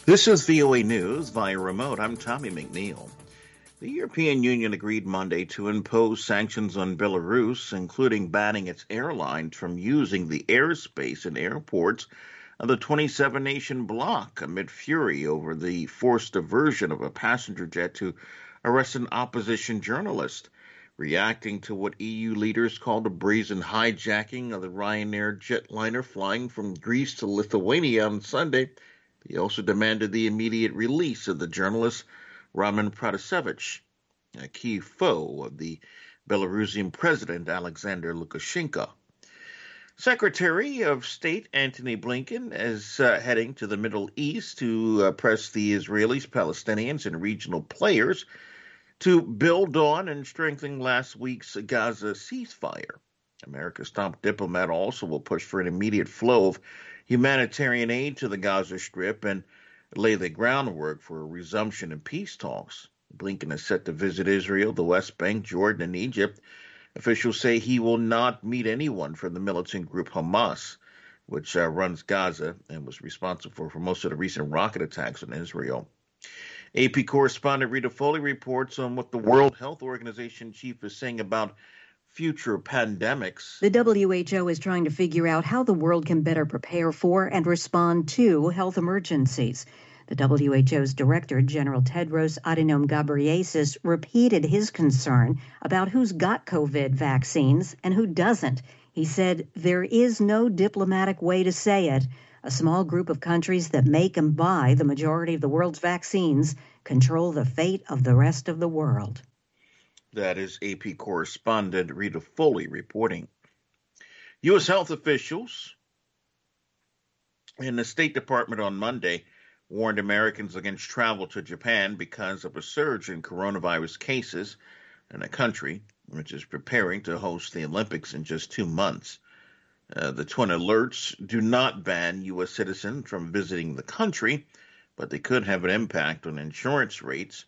This is VOA News via remote. I'm Tommy McNeil. The European Union agreed Monday to impose sanctions on Belarus, including banning its airlines from using the airspace and airports of the 27-nation bloc amid fury over the forced diversion of a passenger jet to arrest an opposition journalist. Reacting to what EU leaders called a brazen hijacking of the Ryanair jetliner flying from Greece to Lithuania on Sunday, he also demanded the immediate release of the journalist Roman Protasevich, a key foe of the Belarusian president Alexander Lukashenko. Secretary of State Antony Blinken is heading to the Middle East to press the Israelis, Palestinians, and regional players to build on and strengthen last week's Gaza ceasefire. America's top diplomat also will push for an immediate flow of humanitarian aid to the Gaza Strip and lay the groundwork for a resumption in peace talks. Blinken is set to visit Israel, the West Bank, Jordan, and Egypt. Officials say he will not meet anyone from the militant group Hamas, which runs Gaza and was responsible for most of the recent rocket attacks on Israel. AP correspondent Rita Foley reports on what the World Health Organization chief is saying about future pandemics. The WHO is trying to figure out how the world can better prepare for and respond to health emergencies. The WHO's Director General Tedros Adhanom Ghebreyesus repeated his concern about who's got COVID vaccines and who doesn't. He said there is no diplomatic way to say it. A small group of countries that make and buy the majority of the world's vaccines control the fate of the rest of the world. That is AP correspondent Rita Foley reporting. U.S. health officials in the State Department on Monday warned Americans against travel to Japan because of a surge in coronavirus cases in a country which is preparing to host the Olympics in just 2 months. The twin alerts do not ban U.S. citizens from visiting the country, but they could have an impact on insurance rates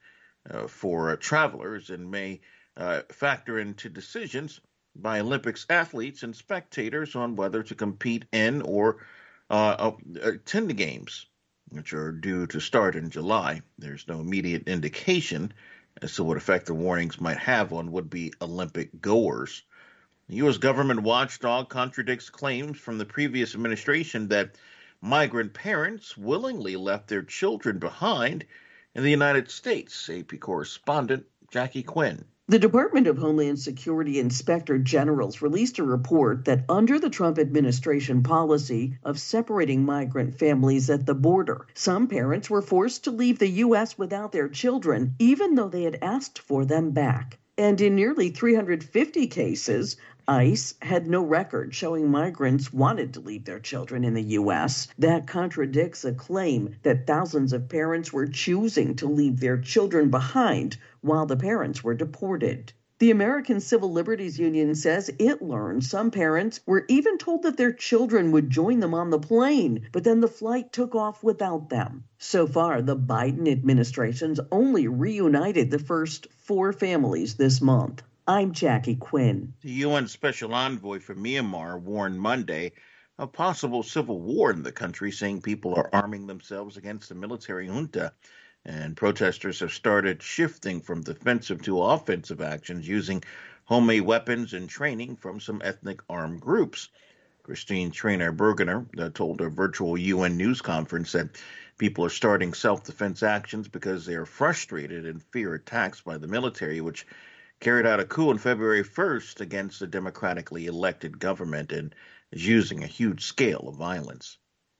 for travelers and may factor into decisions by Olympics athletes and spectators on whether to compete in or attend the games, which are due to start in July. There's no immediate indication as to what effect the warnings might have on would-be Olympic goers. The U.S. government watchdog contradicts claims from the previous administration that migrant parents willingly left their children behind in the United States. AP correspondent Jackie Quinn. The Department of Homeland Security Inspector Generals released a report that under the Trump administration policy of separating migrant families at the border, some parents were forced to leave the U.S. without their children, even though they had asked for them back. And in nearly 350 cases, ICE had no record showing migrants wanted to leave their children in the U.S. That contradicts a claim that thousands of parents were choosing to leave their children behind while the parents were deported. The American Civil Liberties Union says it learned some parents were even told that their children would join them on the plane, but then the flight took off without them. So far, the Biden administration's only reunited the first 4 families this month. I'm Jackie Quinn. The UN Special Envoy for Myanmar warned Monday of possible civil war in the country, saying people are arming themselves against the military junta, and protesters have started shifting from defensive to offensive actions using homemade weapons and training from some ethnic armed groups. Christine Trainer-Bergener told a virtual UN news conference that people are starting self-defense actions because they are frustrated and fear attacks by the military, which carried out a coup on February 1st against the democratically elected government and is using a huge scale of violence.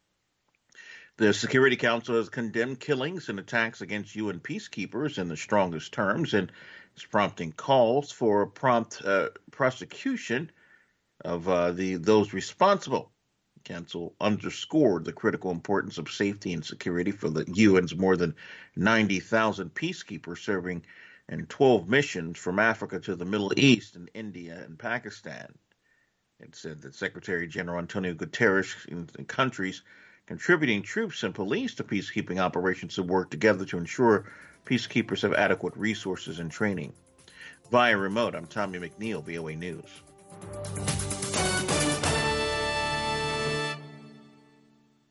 The Security Council has condemned killings and attacks against UN peacekeepers in the strongest terms and is prompting calls for prompt prosecution of those responsible. The Council underscored the critical importance of safety and security for the UN's more than 90,000 peacekeepers serving in 12 missions from Africa to the Middle East and India and Pakistan. It said that Secretary General Antonio Guterres and countries contributing troops and police to peacekeeping operations to work together to ensure peacekeepers have adequate resources and training. Via remote, I'm Tommy McNeil, VOA News.